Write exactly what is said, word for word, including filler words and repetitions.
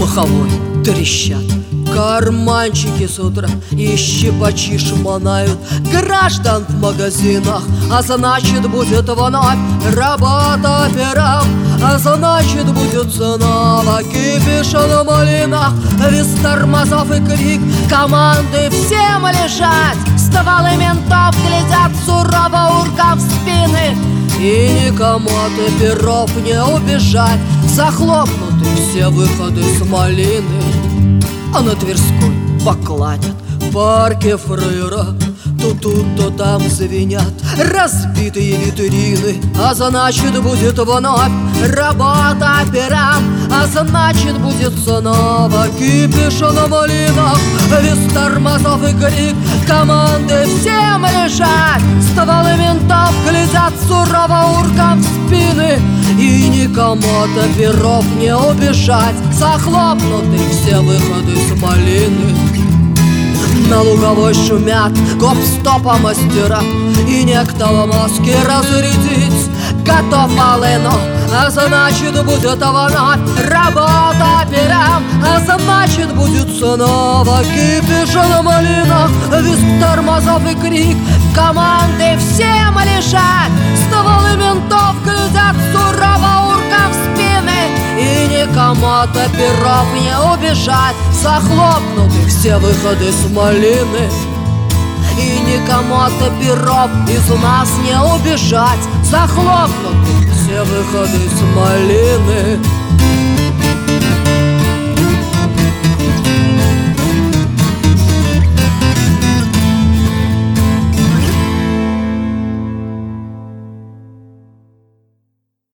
маховой трещат. Карманчики с утра и щипачи шмонают граждан в магазинах, а значит будет вновь работа операм, а значит будет снова кипиш на малинах. Виз тормозов и крик команды всем лежать, стволы ментов глядят сурово уркам в спины, и никому от оперов не убежать. Захлопнуты все выходы с малины, а на Тверской покладят парки фрыра. То тут, то там звенят разбитые витрины, а значит будет вновь работа операм, а значит будет снова кипиш на малинах. Виз тормозов и крик команды всем лежать, стволы ментов глядят сурово уркам в спины, и никому от оперов не убежать. Захлопнуты все выходы с малины. На луговой шумят гоп-стопа мастера, и некто в маске разрядить готов малину, а значит будет вновь работа операм, а значит будет снова кипиш на малинах. Визг тормозов и крик команды всем лежать, стволы ментов глядят сурово уркам в спины, и никому от оперов не убежать. Захлопнуты все выходы с малины, и никому от оперов из нас не убежать. Захлопнуты все выходы с малины.